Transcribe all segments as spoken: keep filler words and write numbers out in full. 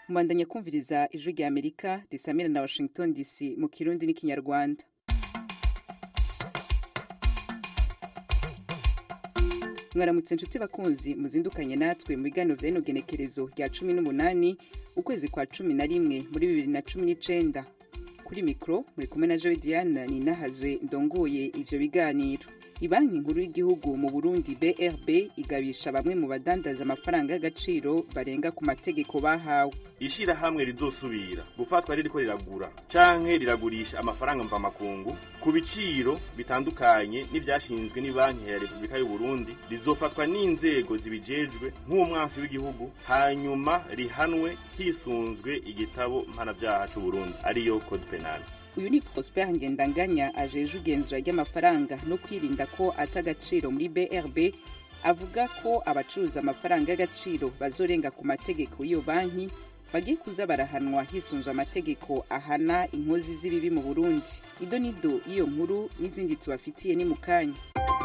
Mwandanya kumviriza ijwi rya Amerika risamira na Washington D C mu Kirundi n'ikinyarwanda. Mwaramutse nshuti bakunzi muzindukanye natwe mu biganiro vya ino genekerezo rya cumi n'umunani ukwezi kwa cumi na rimwe muri bibiri na cumi n'icenda. Kuri mikro muri kumwe na Joy Diana Ninahazwe ndongoye ivyo biganiro. Ibanki nkuru y'igihugu mu Burundi B R B igabisha bamwe mu badandaza amafaranga y'agaciro barenga ku mategeko bahawe. Ishira hamwe rizosubira gufatwa ririko riragura canke riragurisha amafaranga mva makungu ku biciro bitandukanye n'ivyashinzwe ni banki ya Republika y'u Burundi rizofatwa n'inzego zibijejwe nk'umwansi w'igihugu hanyuma rihanwe hisunzwe igitabo mpanavyaha c'u Burundi ariyo Code Penal. Uyu ni Prosper Ngendanganya ajeje ugenzura ry'amafaranga no kwirinda ko atagaciro muri B R B avuga ko abacuruza amafaranga y'agaciro bazorenga ku mategeko y'iyo banki bagiye kuza barahanwa hisunzwe amategeko ahana inkozi z'ibibi mu Burundi. Ido nido iyo nkuru n'izindi tubafitiye ni mukanya.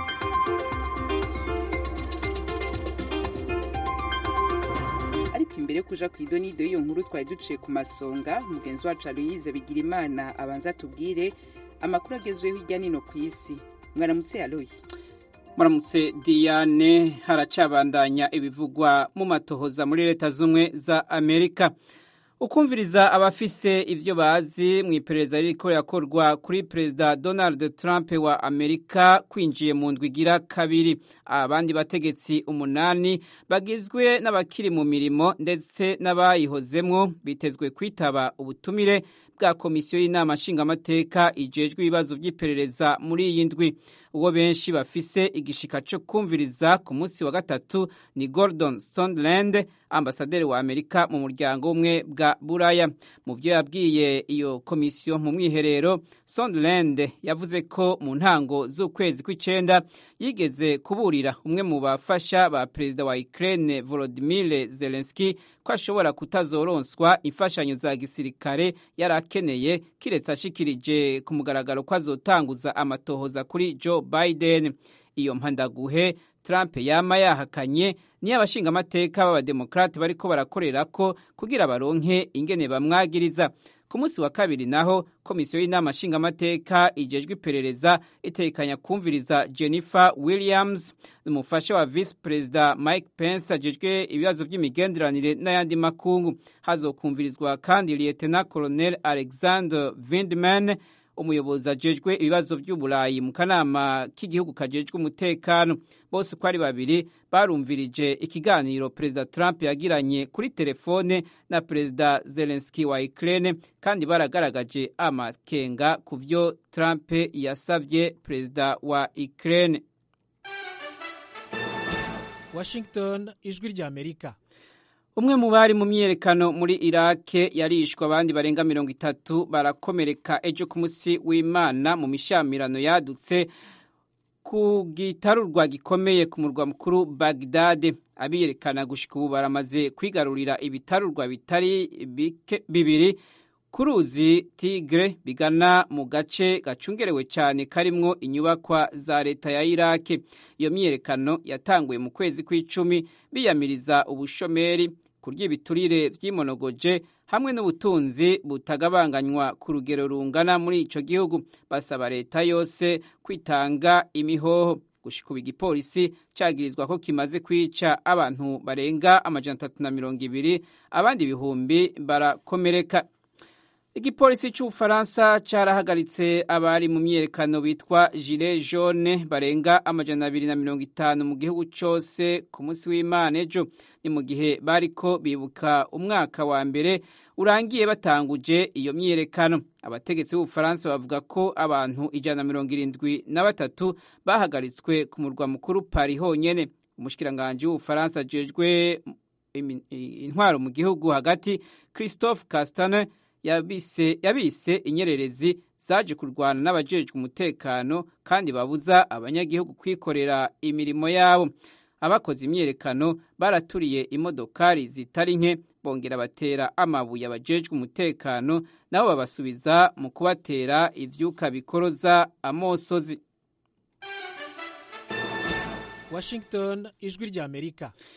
Imbere yo kuja ku idonido y'iyo nkuru twari duciye ku masonga mugenzi wacu Aloyize Bigirimana abanza tubwire amakuru agezweho hirya nino ku isi. Mwaramutse Aloyi. Mwaramutse Diane. Haracabandanya ibivugwa mu matohoza muri leta zumwe za Amerika. Ukumviriza abafise ivyo bazi mu iperereza ririko yakorwa kuri Perezida Donald Trump wa Amerika kwinjiye mu ndwi igira kabiri. Abandi bategetsi umunani bagizwe n'abakiri mu mirimo ndetse n'abayihozemwo bitezwe kwitaba ubutumire bwa komisiyo y'inama nshingamateka ijejwe ibibazo vy'iperereza muri iyi ndwi. Uwo benshi bafise igishika cyo kumviriza ku munsi wa gatatu ni Gordon Sondland, ambasaderi wa Amerika mu muryango umwe bwa Buraya. Mu vyo yabwiye iyo komisiyo mu mwiherero, Sondland yavuze ko mu ntango z'ukwezi kw'icenda yigeze kuburira umwe mu bafasha ba perezida wa Ukraine Volodymyr Zelensky ko ashobora kutazoronswa imfashanyo za gisirikare yarakeneye kiretse ashikirije ku mugaragaro ko azotanguza amatohoza kuri Joe Biden. Iyo mpandaguhe Trump yama yahakanye ni abashinga amateka b'abademokrate bariko barakorera ko kugira baronke ingene bamwagiriza. Ku munsi wa kabiri naho komisiyo y'inama nshingamateka ijejwe iperereza itekanya kumviriza Jennifer Williams, umufasha wa Vice President Mike Pence ajejwe ibibazo vy'imigenderanire n'ayandi makungu. Hazokumvirizwa kandi Lieutenant Colonel Alexander Vindman, umuyobozi ajejwe ibibazo vy'uburayi mu kanama k'igihugu kajejwe umutekano. Bose ko ari babiri barumvirije ikiganiro Perezida Trump yagiranye kuri telefone na Perezida Zelensky wa Ukraine kandi baragaragaje amakenga ku vyo Trump yasavye Perezida wa Ukraine. Washington, ijwi rya Amerika. Umwe mu bari mu myerekano muri Iraq yarishwe, abandi barenga mirongo itatu barakomereka ejo ku munsi w'Imana mu mishamirano yadutse ku gitarurwa gikomeye ku murwa mukuru Baghdad. Abiyerekana gushika ubu baramaze kwigarurira ibitarurwa bitari bibiri ku ruzi Tigre bigana mu gace gacungerewe cyane karimwo inyubakwa za leta ya Iraq. Iyo myerekano yatanguye mu kwezi kw'icumi biyamiriza ubushomeri, kurya ibiturire vy'imonogoje hamwe n'ubutunzi butagabanganywa ku rugero rungana muri ico gihugu. Basaba leta yose kwitanga imihoho. Gushika ubu igipolisi cagirizwa ko kimaze kwica abantu barenga amajana atatu na mirongo ibiri, abandi ibihumbi barakomereka. Igipolisi c'Ubufaransa carahagaritse abari mu myerekano bitwa Gilets jaunes barenga amajana abiri na mirongo itanu mu gihugu cose ku munsi w'Imana ejo. Ni mu gihe bariko bibuka umwaka wa mbere urangiye batanguje iyo myerekano. Abategetsi b'Ubufaransa bavuga ko abantu ijana na mirongo irindwi na batatu bahagaritswe ku murwa mukuru Paris honyene. Umushikiranganje w'Ubufaransa ajejwe intwaro mu gihugu hagati Christophe Castaner yabise yabise inyererezi zaje kurwana n'abajejwe umutekano kandi babuza abanyagihugu kwikorera imirimo yabo. Abakoze imyerekano baraturiye imodokari zitari nke, bongera batera amabuye abajejwe umutekano nabo babasubiza mu kubatera ivyuka bikoroza amosozi. Washington, ijwi rya Amerika.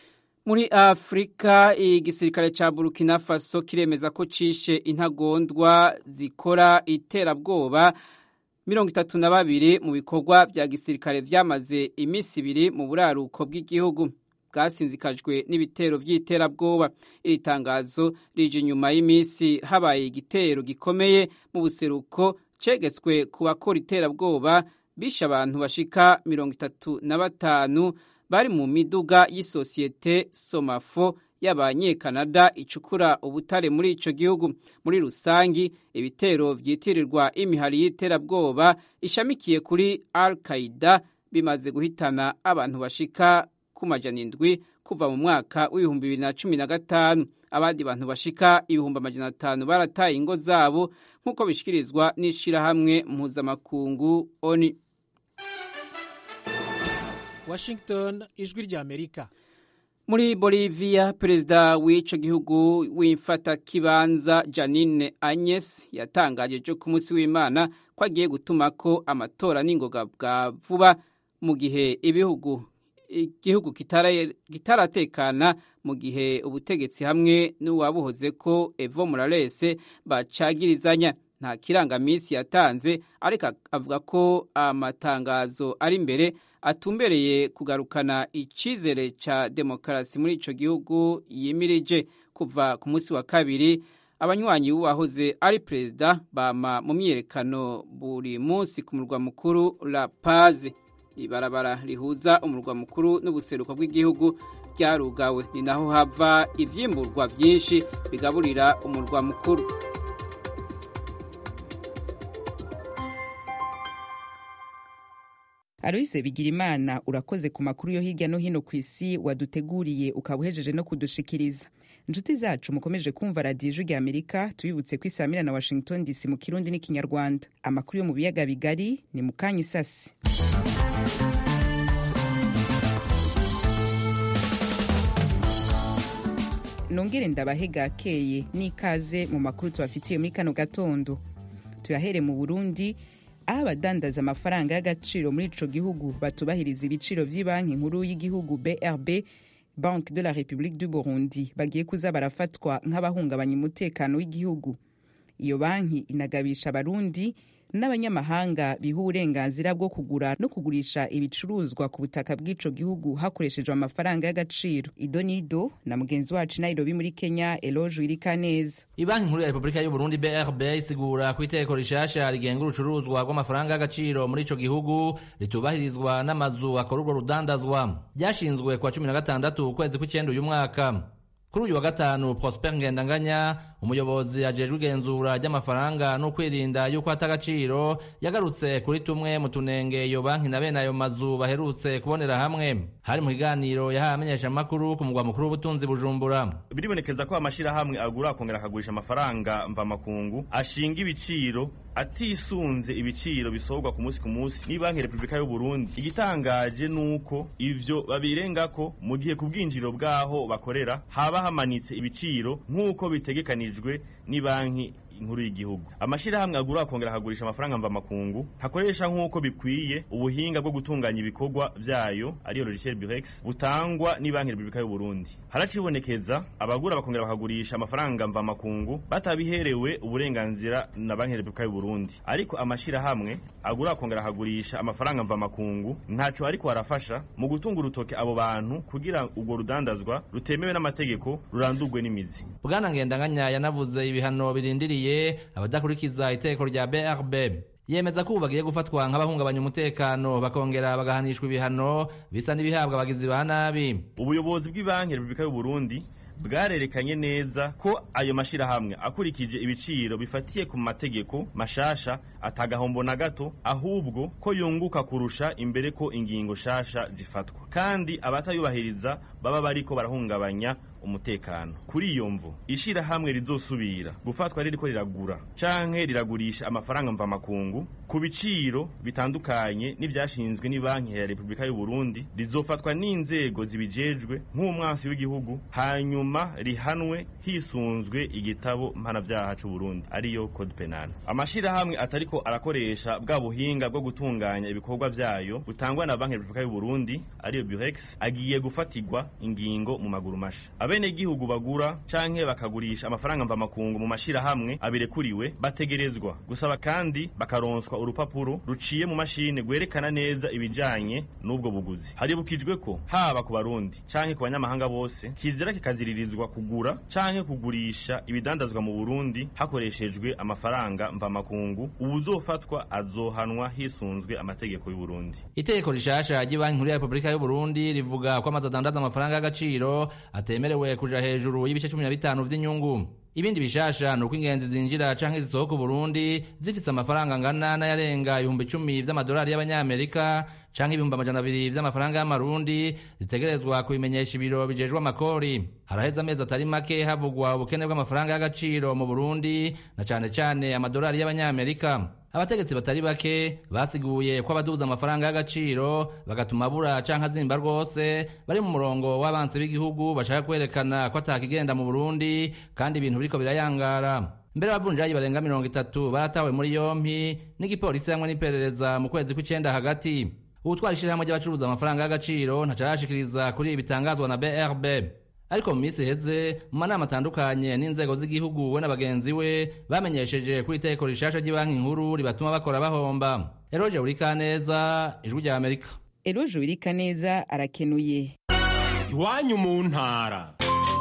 Muri Afrika igisirikare ca Burkina Faso kiremeza ko cishe intagondwa zikora iterabwoba mirongo itatu na babiri mu bikorwa vya gisirikare vyamaze imisi ibiri mu buraruko bw'igihugu bwasinzikajwe n'ibitero vy'iterabwoba. Iri tangazo rije nyuma y'imisi habaye igitero gikomeye mu buseruko cegetswe ku bakora iterabwoba bishe abantu bashika mirongo itatu na batanu bari mu miduga y'isosiyete Somafo y'abanyekanada icukura ubutare muri ico gihugu. Muri rusangi ibitero vyitirirwa imihari y'iterabwoba ishamikiye kuri Al-Qaeda bimaze guhitana abantu bashika ku majana indwi kuva mu mwaka w'ibihumbi bibiri na cumi na gatanu. Abandi bantu bashika ibihumbi amajana atanu barataye ingo zabo nk'uko bishikirizwa n'ishirahamwe mpuzamakungu O N U. Washington, ijwi rya Amerika. Muri Bolivia, perezida w'ico gihugu w'imfata kibanza Janine Agnes yatangaje jo ku munsi w'Imana ko agiye gutumako amatora n'ingoga bwa vuba mu gihe ibihugu igihugu kitaratekana mu gihe ubutegetsi hamwe n'uwabuhoze ko Evo Morales bacagirizanya. Nta kirangamisi yatanze ariko avuga ko amatangazo ari imbere atumbereye kugarukana icizere ca demokarasi muri ico gihugu yimirije. Kuva ku munsi wa kabiri abanywanyi b'uwahoze ari perezida bama mu myiyerekano buri munsi ku murwa mukuru La Paz. Ibarabara rihuza umurwa mukuru n'ubuseruko bw'igihugu ryarugawe, ni naho hava ivyimburwa vyinshi bigaburira umurwa mukuru. Aloise Bigirimana, urakoze ku makuru yo hirya no hino ku isi waduteguriye ukabuhejeje no kudushikiriza. Inshuti zacu mukomeje kumva radiyo ijwi rya Amerika, tubibutse ko Isamira na Washington D C mu Kirundi n'Ikinyarwanda. Amakuru yo mu biyaga bigari ni mu kanya isasi. Nongere ndabahega akeye n'ikaze mu makuru tubafitiye muri kano gatondo. Tuyahere mu Burundi, aho abadandaza amafaranga y'agaciro muri ico gihugu batubahiriza ibiciro vy'ibanki nkuru y'igihugu B R B, Banque de la République du Burundi, bagiye kuza barafatwa nk'abahungabanya umutekano w'igihugu. Iyo banki inagabisha abarundi n'abanyamahanga biha uburenganzira bwo kugura no kugurisha ibicuruzwa ku butaka bw'ico gihugu hakoreshejwe amafaranga y'agaciro. Idonido na mugenzi wacu Nairobi muri Kenya, Eloge Wirikaneza. Ibanki nkuru ya Republika y'u Burundi B R B isigura ku iteko rishasha rigenga urucuruzwa rw'amafaranga y'agaciro muri ico gihugu ritubahirizwa n'amazu akora urwo rudandazwa. Byashinzwe kwa cumi na gatandatu ukwezi kw'icenda uyu mwaka. Kuri uyu wa gatanu, Prosper Ngendanganya, umuyobozi ajejwe igenzura ry'amafaranga no kwirinda yuko atagaciro, yagarutse kuri tumwe mu tunenge iyo banki na bene ayo mazu baherutse kubonera hamwe. Hari mu kiganiro yahaye amenyeshamakuru ku mugwa mukuru w'ubutunzi Bujumbura. Biribonekeza ko amashirahamwe agura akongera akagurisha amafaranga mvamakungu ashinga ibiciro atisunze ibiciro bisohorwa ku munsi ku munsi ni Banki Republika y'u Burundi. Igitangaje nuko ivyo babirengako mu gihe ku bwinjiro bwaho bakorera haba hamanitse ibiciro nk'uko bitegekanijwe ni banki inkuru y'igihugu. Amashirahamwe agura akongera akagurisha amafaranga mva makungu hakoresha nk'uko bikwiye ubuhinga bwo gutunganya ibikorwa vyayo ariyo logiciel Birex butangwa ni Banki Republika y'u Burundi. Haracibonekeza abagura bakongera bakagurisha amafaranga mva makungu batabiherewe uburenganzira na Banki Republika y'u Burundi. Ariko amashirahamwe agura akongera akagurisha amafaranga mva makungu ntaco ariko arafasha mu gutunga urutoke abo bantu kugira ubwo rudandazwa rutemewe n'amategeko rurandurwe n'imizi. Bwana Ngendanganya yanavuze ibihano birindiriye abadakurikiza iteko rya B R B. Yemeza ko bagiye gufatwa nk'abahungabanya umutekano bakongera bagahanishwa ibihano bisa n'ibihabwa abagizi ba nabi. Ubuyobozi bw'Ibanki Republika y'u Burundi bwarerekanye neza ko ayo mashirahamwe akurikije ibiciro bifatiye ku mategeko mashasha atagahombo na gato, ahubwo ko yunguka kurusha imbere ko ingingo shasha zifatwa, kandi abatayubahiriza baba bariko barahungabanya umutekano. Kuri iyo mvo ishirahamwe rizosubira gufatwa ririko riragura canke riragurisha amafaranga mva makungu ku biciro bitandukanye n'ivyashinzwe ni banki ya Republika y'u Burundi rizofatwa n'inzego zibijejwe nk'umwansi w'igihugu hanyuma rihanwe hisunzwe igitabo mpanavyaha c'u Burundi ariyo code penal. Amashirahamwe atariko arakoresha bwa buhinga bwo gutunganya ibikorwa vyayo butangwa na banki ya Republika y'u Burundi ariyo Burex agiye gufatirwa ingingo mu maguru masha. Abene gihugu bagura canke bakagurisha amafaranga mva makungu mu mashirahamwe abirekuriwe bategerezwa gusaba kandi bakaronswa urupapuro ruciye mu mashine gwerekana neza ibijanye n'ubwo buguzi. Haribukijwe ko haba ku Barundi canke ku banyamahanga bose kizira kikaziririzwa kugura canke kugurisha ibidandazwa mu Burundi hakoreshejwe amafaranga mva makungu. Uwuzofatwa azohanwa hisunzwe amategeko y'u Burundi. Itegeko rishasha ry'Ibanki Nkuru ya Republika y'u Burundi rivuga ko amazu adandaza amafaranga y'agaciro atemerewe kuja hejuru y'ibice cumi na bitanu vy'inyungu. Ibindi bishasha nuko ingenzi zinjira canke zisohoka Burundi zifise amafaranga ngana n'ayarenga ibihumbi icumi vy'amadolari y'abanyamerika canke ibihumbi amajana abiri vy'amafaranga y'amarundi zitegerezwa kubimenyesha ibiro bijejwe amakori. Haraheze amezi atari make havugwa ubukene bw'amafaranga y'agaciro mu Burundi na cane cane amadolari y'abanyamerika. Abategetsi batari bake basiguye ko abaduza amafaranga y'agaciro bagatuma bura canke azimba rwose bari mu murongo w'abansi b'igihugu bashaka kwerekana ko atakigenda mu Burundi kandi ibintu biriko birayangara. Mbere abavunjayi barenga mirongo itatu baratawe muri yompi n'igipolisi hamwe n'iperereza mu kwezi kw'icenda hagati. Ubutwara ishirahamwe ry'abacuruza amafaranga y'agaciro ntacarashikiriza kuri ibi bitangazwa na B R B. Ariko mu minsi heze mu manama atandukanye n'inzego z'igihugu we n'abagenzi we bamenyesheje kuri itegeko rishasha ry'Ibanki Nkuru ribatuma bakora bahomba. Eroje Urikaneza, Ijwi rya Amerika. Eroje Urikaneza arakenuye. Iwanyu mu ntara.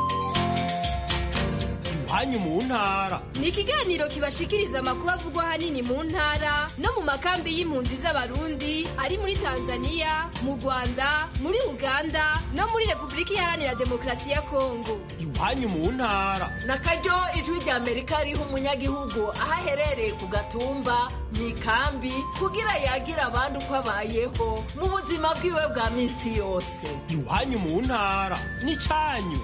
Iwanyu mu ntara ni ikiganiro kibashikiriza amakuru avugwa hanini mu ntara no mu makambi y'impunzi z'abarundi ari muri Tanzania, mu Rwanda, muri Uganda no muri Republika Iharanira Demokarasi ya Kongo. Iwanyu mu ntara nakaryo Ijwi rya Amerika riha umunyagihugu aho aherereye ku gatumba mu ikambi kugira yagira abandi uko abayeho mu buzima bwiwe bwa minsi yose. Iwanyu mu ntara ni canyu.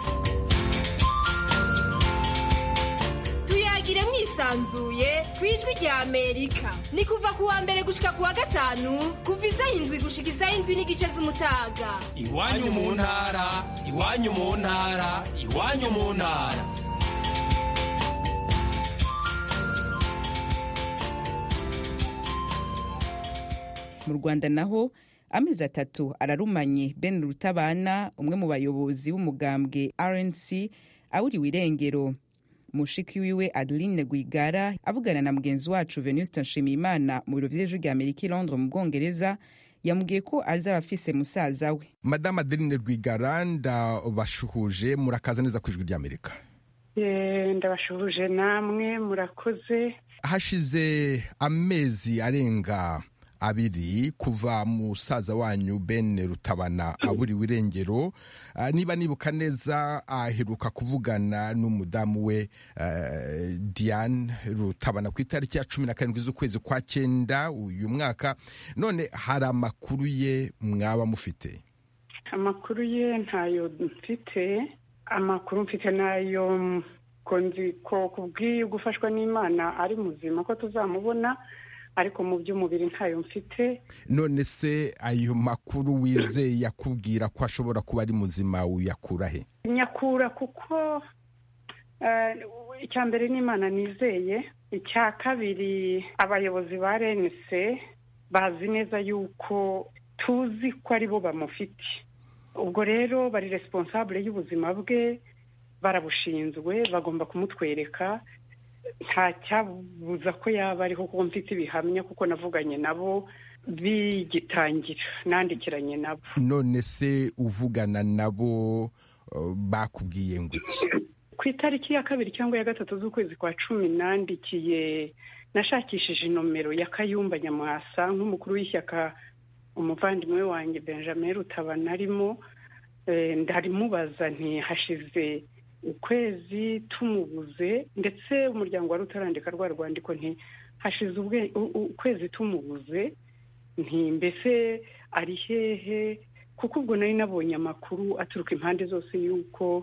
Tuyagire mwisanzuye kwijwi rya Amerika. Ni kuva ku wa mbere gushika ku wa gatanu kuva isaha indwi gushika isaha indwi n'igice z'umutaga. Iwanyu mu ntara, iwanyu mu ntara, iwanyu mu ntara. Mu Rwanda naho amezi atatu ararumanye Ben Rutabana umwe mu bayobozi b'umugambwe R N C awuriwe irengero. Mushiki wiwe Adeline Rwigara avugana na mugenzi wacu Venuste Nshimiyimana mu biro vy'Ijwi rya Amerika i Londres mu Bwongereza yamubwiye ko azaba afise musaza we. Madame Adeline Rwigara ndabashuhuje murakaza neza ku Ijwi rya Amerika. Eh ndabashuhuje namwe murakoze. Hashize amezi arenga abiri kuva musaza wanyu Ben Rutabana aburiwe irengero. Uh, niba nibuka neza aheruka uh, kuvugana n'umudamu we uh, Diane Rutabana ku itariki ya cumi na karindwi z'ukwezi kwa cyenda uyu mwaka. None hari amakuru ye mwaba mufite? Amakuru ye ntayo mfite. Amakuru mfite nayo konzi ko kubwiye gufashwa n'Imana ari muzima ko tuzamubona, ariko mu by'umubiri ntayo mfite. None se ayo makuru wizeye yakubwira ko ashobora kuba ari muzima uyakura he? Nyakura kuko uh, icya mbere n'Imana nizeye, icya kabiri abayobozi ba R N C bazi neza yuko tuzi ko ari bo bamufite. Ubwo rero bari responsable y'ubuzima bwe, barabushinzwe, bagomba kumutwereka. Nta cyabuza ko yaba ariho kuko mfite ibihamya kuko navuganye nabo bigitangira, nandikiranye nabo. None se uvugana nabo uh, bakubwiye ngo iki? Ku itariki ya kabiri cyangwa ya gatatu z'ukwezi kwa cumi nandikiye, nashakishije inomero ya Kayumba Nyamwasa nk'umukuru w'ishyaka umuvandimwe wanjye Benjamin Rutabana arimo. E, ndarimubaza nti hashize ukwezi tumubuze, ndetse umuryango wari utarandika rwa rwandiko nti hashize ukwezi tumubuze, nti mbese ari hehe, kuko ubwo nari nabonye amakuru aturuka impande zose yuko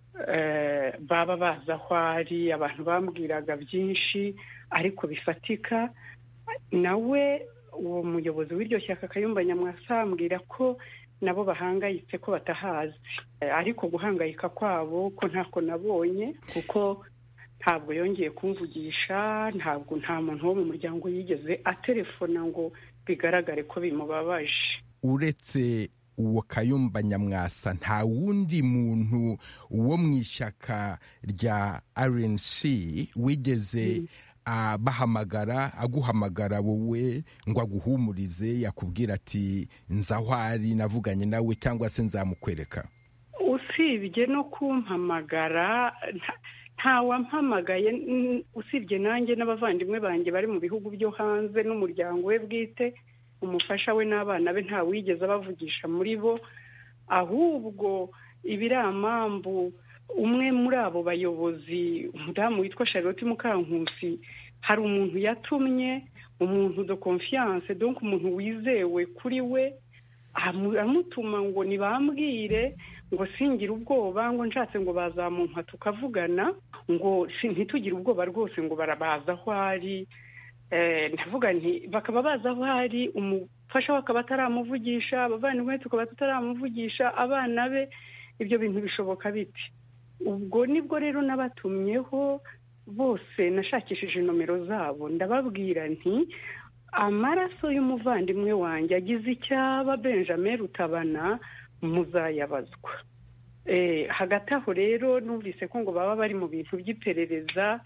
baba bazi aho ari. Abantu bambwiraga byinshi ariko bifatika. Nawe uwo muyobozi w'iryo shyaka Kayumba Nyamwasa ambwira ko nabo bahangayitse ko batahazi, ariko guhangayika kwabo ko ntako nabonye, kuko ntabwo yongeye kumvugisha, ntabwo nta muntu wo mu muryango yigeze atelefona ngo bigaragare ko bimubabaje. Uretse uwo Kayumba Nyamwasa nta wundi muntu wo mu ishyaka rya R N C wigeze mm. bahamagara aguhamagara wowe ngo aguhumurize, yakubwira ati nzahwari navuganye nawe cyangwa se nzamukwereka? Usibye no kumpamagara nta wampamagaye, usibye nanjye n'abavandimwe banjye bari mu bihugu byo hanze n'umuryango we bwite, umufasha we n'abana be nta wigeze abavugisha muri bo. Ahubwo ibiramambu umwe muri abo bayobozi, umudamu witwa Charlotte Mukankusi, hari umuntu yatumye, umuntu de confiance, donc umuntu wizewe kuri we, amutuma ngo nibambwire ngo singira ubwoba, ngo nshatse ngo bazamumpa tukavugana, ngo ntitugire ubwoba rwose, ngo barabaza aho ari. Ndavuga nti bakaba baza aho ari, umufasha we akaba ataramuvugisha, abavandimwe tukaba tutaramuvugisha, abana be, ibyo bintu bishoboka biti? Ubwo nibwo rero nabatumyeho bose, nashakishije nomero zabo, ndababwira nti amaraso y'umuvandimwe wanjye agize icyaba Benjamin Rutabana muzayabazwa. Eh, hagati aho rero numvise ko ngo baba bari mu bintu by'iperereza,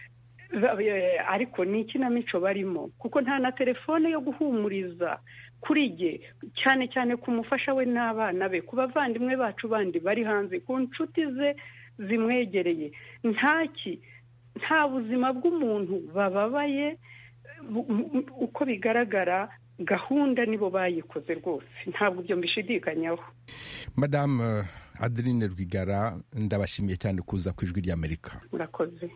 ariko ni ikinamico barimo, kuko nta na telefone yo guhumuriza kuri jye, cyane cyane ku mufasha we n'abana be, ku bavandimwe bacu bandi bari hanze, ku nshuti ze zimwegereye. Ntaki, nta buzima bw'umuntu bababaye. Uko bigaragara gahunda nibo bayikoze rwose, ntabwo byo mbishidikanyaho. Madame Adeline Rwigara, ndabashimiye cyane kuza ku Ijwi ry'Amerika. Murakoze.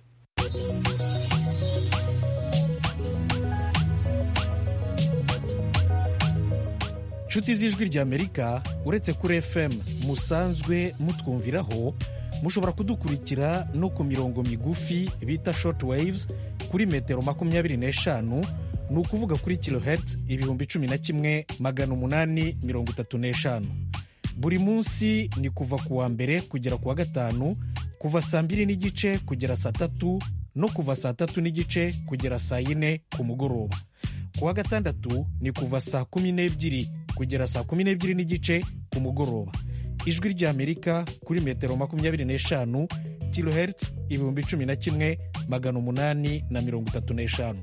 Nshuti z'Ijwi ry'Amerika, uretse kuri F M musanzwe mutwumviraho, mushobora kudukurikira no ku mirongo migufi bita short waves kuri metero makumyabiri n'eshanu, ni ukuvuga kuri kilohertz ibihumbi cumi na kimwe magana umunani mirongo itatu n'eshanu. Buri munsi ni kuva ku wa mbere kugera ku wa gatanu, kuva saa mbiri n'igice kugera saa tatu, no kuva saa tatu n'igice kugera saa yine ku mugoroba. Ku wa gatandatu ni kuva saa kumi n'ebyiri kugera saa kumi n'ebyiri n'igice ku mugoroba. Ijwi ry'Amerika kuri metero makumyabiri n'eshanu, kilohertz ibihumbi cumi na kimwe magana umunani na mirongo itatu n'eshanu.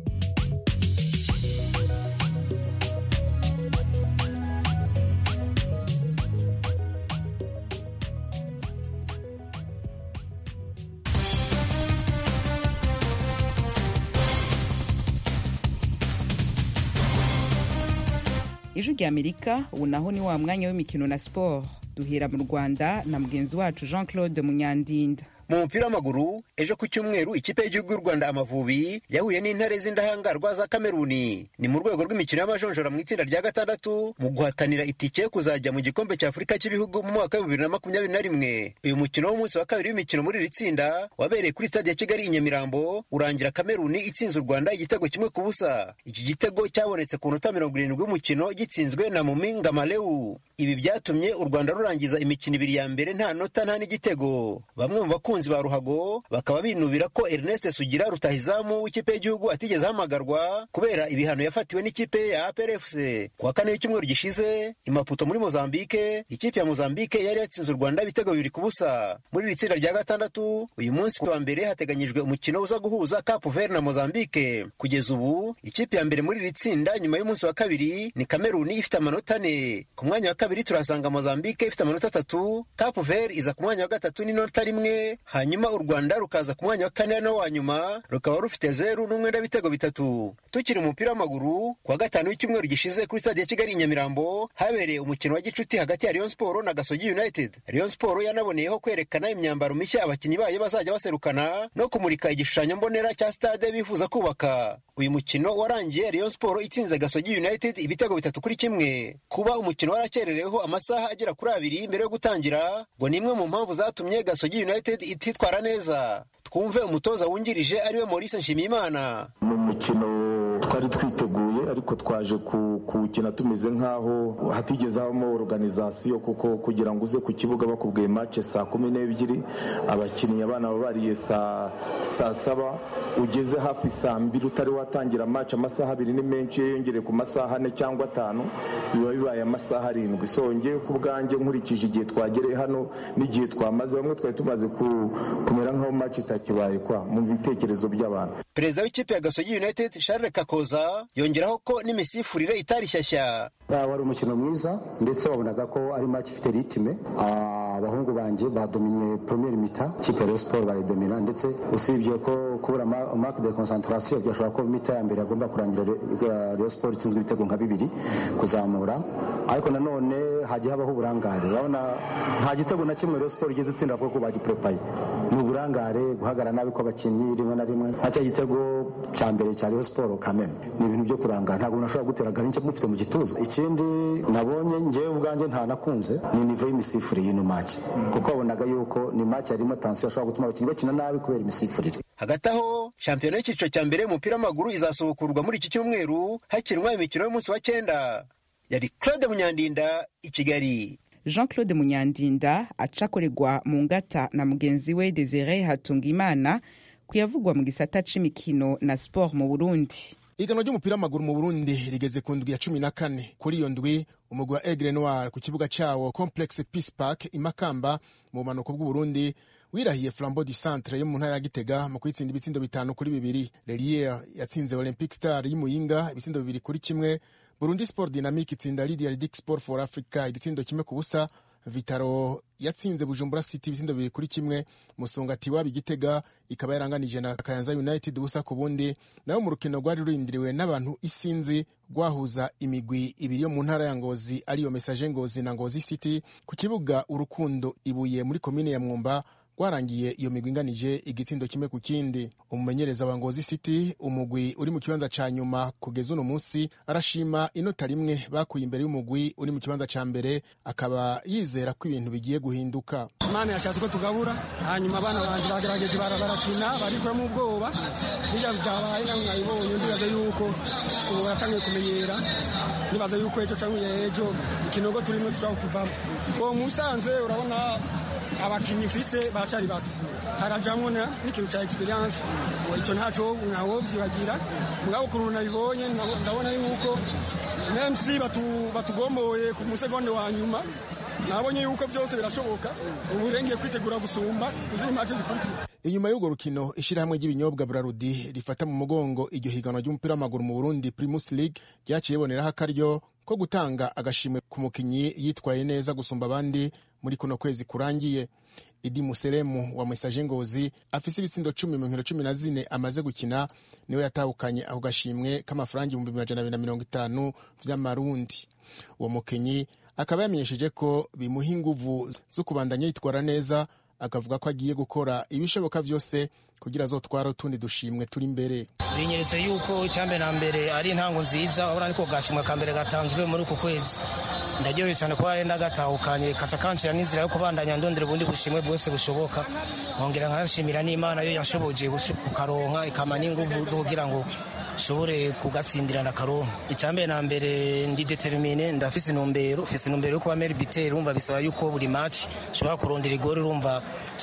Ijwi ry'Amerika, ubu naho ni wa mwanya w'imikino na sport. Duhera mu Rwanda na mugenzi wacu Jean Claude Munyandinda. Mu mupira w'amaguru, ejo ku cyumweru ikipe y'igihugu y'u Rwanda Amavubi yahuye n'intare z'indahangarwa za Kameruni. Ni mu rwego rw'imikino y'amajonjora mu itsinda rya gatandatu mu guhatanira itike yo kuzajya mu gikombe cya Afurika cy'ibihugu mu mwaka wa bibiri na makumyabiri na rimwe. Uyu mukino w'umunsi wa kabiri w'imikino muri iri tsinda wabereye kuri stade ya Kigali i Nyamirambo, urangira Kameruni itsinze u Rwanda igitego kimwe ku busa. Iki gitego cyabonetse ku minota mirongo irindwi y'umukino gitsinzwe na Muminga Maleu. Ibi byatumye u Rwanda rurangiza imikino ibiri ya mbere nta nota nta n'igitego. Bamwe mu bakunzi ba ruhago bakaba binubira ko Ernest Sugira rutahizamu w'ikipe y'igihugu atigeze ahamagarwa kubera ibihano yafatiwe n'ikipe ya A P R F C. Ku wa kane w'icyumweru gishize i Maputo muri Mozambique, ikipe ya Mozambique yari yatsinze u Rwanda ibitego bibiri ku busa. Muri iri tsinda rya gatandatu, uyu munsi wa mbere hateganyijwe umukino uza guhuza Cape Verde na Mozambique. Kugeza ubu ikipe ya mbere muri iri tsinda nyuma y'umunsi wa kabiri ni Kameruni ifite amanota ane. Ku mwanya wa kabiri turasanga Mozambique ifite amanota atatu, Cape Verde iza ku mwanya wa gatatu n'inota rimwe, hanyuma u Rwanda rukaza ku mwanya wa kane no wa nyuma rukaba rufite zeru n'umwenda w'ibitego bitatu. Tukiri mu mupira w'amaguru, ku wa gatanu w'icyumweru gishize kuri stade ya Kigali i Nyamirambo habereye umukino wa gicuti hagati ya Rayon Sport na Gasogi United. Rayon Sport yanaboneyeho kwerekana imyambaro mishya abakinnyi bayo bazajya baserukana no kumurika igishushanyo mbonera cya stade bifuza kubaka. Uyu mukino warangiye Rayon Sport itsinze Gasogi United ibitego bitatu kuri kimwe. Kuba umukino warakererejwe rwongerereweho amasaha agera kuri abiri mbere yo gutangira ngo ni imwe mu mpamvu zatumye Gasogi United ititwara neza. Twumve umutoza wungirije ariwe Maurice Nshimiyimana. Mu mukino twari twiteguye ariko twaje kuwukina tumeze nk'aho hatigeze habamo organization, kuko kugira ngo uze ku kibuga bakubwiye match saa kumi n'ebyiri abakinnyi abana babariye saa saa saba ugeze hafi saa mbiri utari watangira match amasaha abiri ni menshi, yongere ku masaha ane cyangwa atanu biba bibaye amasaha arindwi. So ngewe ku bwanjye nkurikije igihe twagereye hano n'igihe twamaze, bamwe twari tumaze kumera nk'aho match itakibaye kwa mu bitekerezo by'abantu. Perezida w'ikipe ya Gasogi United Charles Kakoza yongeraho ko n'imisifurire itari shyashya. Wari umukino mwiza ndetse wabonaga ko ari match ifite ritime. Abahungu banje badominye première mita, ikipe ya Sport baridomina, ndetse usibye ko kubura marque de concentration byashobora ko mita ya mbere agomba kurangira Rayon Sport itsinzwe ibitego nka bibiri kuzamura, ariko nanone hagiye habaho uburangare. Urabona nta gitego na kimwe Rayon Sport igeze itsinda kuko bagiprepaye. Ni uburangare, guhagara nabi kw'abakinnyi rimwe na rimwe. Haca igitego cya mbere cya Rayon Sport kameme ni ibintu byo kurangara, ntabwo nashobora gutera garince mufite mu gituza. Ikindi nabonye ngewe ubwanjye nta nakunze ni niveau y'imisifurire y'ino match, kuko wabonaga yuko ni match yarimo tension ashobora gutuma abakinnyi bakina nabi kubera imisifurire. Hagati aho shampiyona y'icyiciro cya mbere y'umupira w'amaguru izasohokurwa muri iki cyumweru hakinwa imikino y'umunsi wa cyenda. Yari Claude Munyandinda i Kigali. Jean Claude Munyandinda acakorerwa mu ngata na mugenzi we Desire Hatungimana kuyavugwa mu gisata c'imikino na sport mu Burundi. Iganwa ry'umupira w'amaguru mu Burundi rigeze ku ndwi ya cumi na kane. Kuri iyo ndwi umugwi wa Aigle Noir ku kibuga cyawo Complexe Peace Park i Makamba mu bumanuko bw'u Burundi wirahiye Flambeau du Centre yo mu ntara ya Gitega mu kwitsinda ibitsindo bitanu kuri bibiri. Lelier yatsinze Olympic Star y'Imuyinga ibitsindo bibiri kuri kimwe. Burundi Sport Dynamique itsinda Lydia Ridic Sport for Africa igitsindo kimwe ku busa. Vitaro yatsinze Bujumbura City ibitsindo bibiri kuri kimwe. Musongati wa Gitega ikaba yaranganije na Kayanza United busa ku bundi. Naho mu rukino rwari rurindiriwe n'abantu isinzi rwahuza imigwi ibiri yo mu ntara ya Ngozi ariyo Message Ngozi na Ngozi City ku kibuga Urukundo Ibuye muri komine ya Mwumba, rwarangiye iyo migwi inganije igitsindo kimwe ku kindi. Umumenyereza wa Ngozi City, umugwi uri mu kibanza ca nyuma kugeza uno munsi, arashima inota rimwe bakuye imbere y'umugwi uri mu kibanza ca mbere, akaba yizera ko ibintu bigiye guhinduka. Imana yashatse ko tugabura, hanyuma abana banje bagerageje barakina barikuramo ubwoba, bijya byabaye nkayibonye ndibaza yuko ubu baratangiye kumenyera, nibaza yuko ejo canke ejo ikinogo turimo tushaka kuvamo. Uwo musanzwe urabona abakinyi mfise baracari bato, harajamwo n'ikintu ca experience, icyo ntaco ntawo vyibagira. Mugabo kuruna nabibonye ndabona yuko M C batu batugomboye ku musegonde wa nyuma, nabonye yuko byose birashoboka. Ubu rengeye kwitegura gusumba izindi match zikurikira. Inyuma y'urwo rukino ishirahamwe ry'ibinyobwa Brarudi rifata mu mugongo iryo higanwa ry'umupira w'amaguru mu Burundi Primus League ryaciye boneraho akaryo ko gutanga agashimwe ku mukinyi yitwaye neza gusumba abandi muri kuno kwezi kurangiye. Idi Muselemu wa Message Ngozi afise ibitsindo cumi mu nkino cumi na zine amaze gukina, niwe yatahukanye ako gashimwe k'amafaranga ibihumbi amajana abiri na mirongo itanu vy'amarundi. Uwo mukinyi akaba yamenyesheje ko bimuha inguvu zo kubandanya yitwara neza, akavuga ko agiye gukora ibishoboka vyose kugira azotwara utundi dushimwe turi imbere. Binyeretse yuko icyambere na mbere ari intango nziza, urabona niko gashimwe ka mbere gatanzwe muri uku kwezi. Ndagiye cyane ko yenda gatahukanye kaca kancira n'inzira yo kubandanya ndondera ubundi bushimwe bwose bushoboka. Nkongera nkashimira n'Imana yo yashoboje kukaronka ikama n'inguvu zo kugira ngo shobore kugatsindira na karonka. Icyambere na mbere ndi determine, ndafise intumbero, ufise intumbero yo kuba meilleur buteur, urumva bisaba yuko buri match shobora kurondera igore, urumva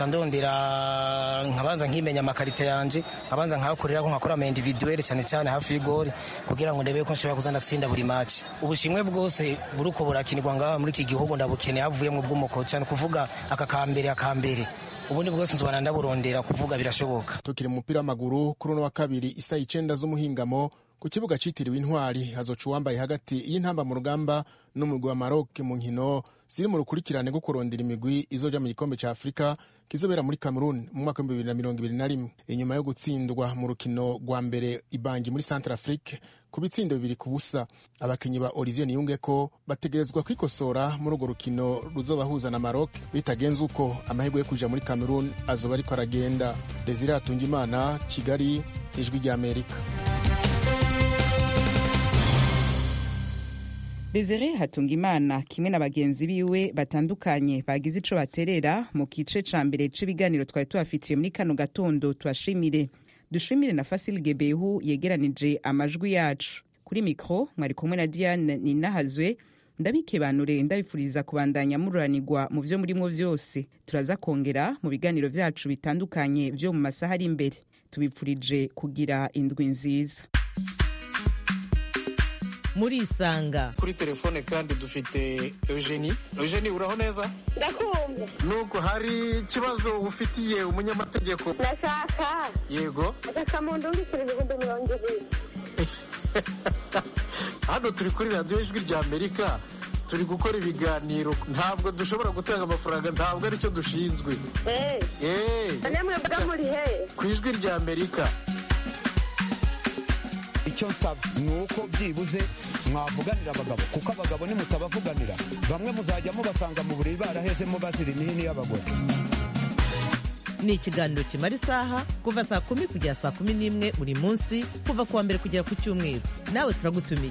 candondera nkabanza nkimenya amakarite yanje, abanza nkakorera ko nkakora ama individuel cyane cyane hafi y'igore kugira ngo ndebe ko nshobora kuzana tsinda buri match. Ubushimwe bwose buruko burakinirwa ngaha muri iki gihugu ndabukeneye avuye mu bw'umuko cyane kuvuga aka kambere akambere, ubundi bwose nzobana ndaburondera kuvuga birashoboka. Tukiri mu mupira w'amaguru kuri uno wa kabiri isa icenda z'umuhingamo ku kibuga citiriwe Intwari hazoca uwambaye hagati y'intamba mu rugamba n'umugwi wa Maroc mu nkino ziri mu rukurikirane rwo kurondera imigwi izoja mu gikombe ca Afrika kizobera muri Cameroon mu mwaka w'ibihumbi bibiri na mirongo ibiri na rimwe. Inyuma yo gutsindwa mu rukino rwa mbere Ibangi muri Central Afrique ku bitsindo bibiri ku busa, abakinyi ba Olivier Niyungeko bategerezwa kwikosora muri urwo rukino ruzobahuza na Maroc. Bitagenze uko amahirwe yo kuja muri Cameroon azoba ariko aragenda. Desire Hatungimana, Kigali, Ijwi ry'Amerika. Desire Hatungimana kimwe na bagenzi biwe batandukanye bagize ico baterera mu kice ca mbere c'ibiganiro twari tubafitiye muri kano gatondo. Twashimire dushimire na Fasil Gebehu yegeranije amajwi yacu. Kuri mikro mwari kumwe na Diane Ninahazwe. Ndabikebanure ndabifuriza kubandanya mururanirwa mu vyo murimo vyose. Turaza kongera mu biganiro vyacu bitandukanye vyo mu masaha ari imbere. Tubipfurije kugira indwi nziza. Muri Isanga kuri telefone kandi dufite Eugenie. Eugenie uraho neza? Ndakumva. Nuko hari ikibazo ufitiye umunyamategeko? Ndashaka. Yego. Ndashaka mu ndungikire ibihumbi mirongo ibiri. Hano turi kuri radiyo Ijwi rya Amerika, turi gukora ibiganiro, ntabwo dushobora gutanga amafaranga, ntabwo aricyo dushinzwe. Eh. Eh. Namwe mbaga muri he? Ku Ijwi rya Amerika. Icyo nsaba ni uko byibuze mwavuganira abagabo, kuko abagabo nimutabavuganira bamwe muzajya mubasanga mu buriri barahezemo bazira imihini y'abagore. Ni ikiganiro kimara isaha kuva saa kumi kugera saa kumi n'imwe buri munsi kuva kuwa mbere kugera ku cyumweru. Nawe turagutumiye.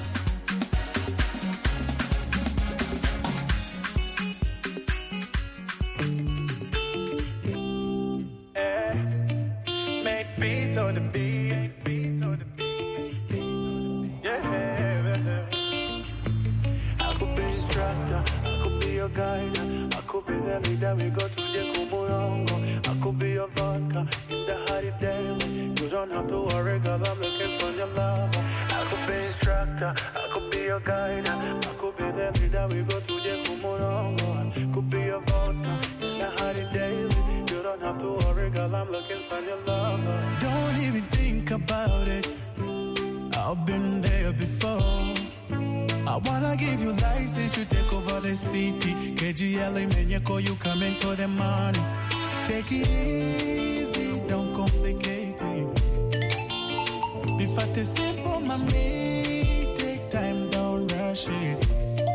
Don't even think about it. I've been there before. I wanna give you license to take over the city. K G L A, man, you call you coming for the money. Take it easy, don't complicate it. If I take simple, mommy, take time, don't rush it.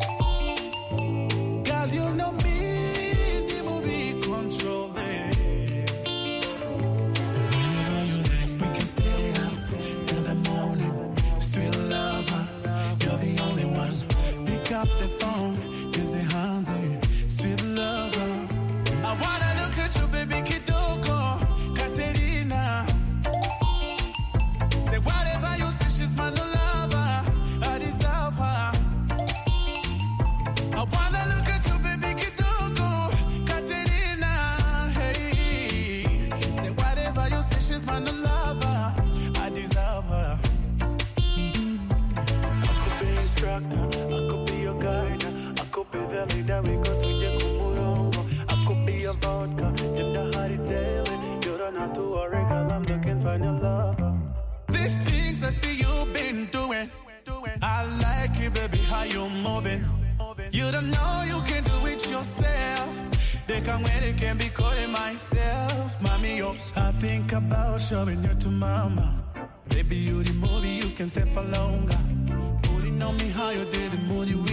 Girl, you know me, the movie control it. So whenever you like, we can stay up till the morning. Sweet lover, you're the only one. Pick up the phone, use the hands, sweet lover. I wanna look at you, baby, Kitoko, Katerina. Say whatever you say, she's my new lover. I deserve her. I wanna look at you, baby, Kitoko, Katerina. Hey, say whatever you say, she's my new lover. I deserve her. I could be a instructor, I could be your guide, I could be the leader, we go to Yakumurongo. I could be your vodka, in the hot daily. You don't have to worry, girl, I'm looking for your lover. These things I see you've been doing, I like it, baby, how you moving. You don't know you can do it yourself. They can wait, they can be calling myself. Mommy, yo, I think about showing you to mama. Baby, you the movie, you can stay for longer. Putting on me how you did the movie.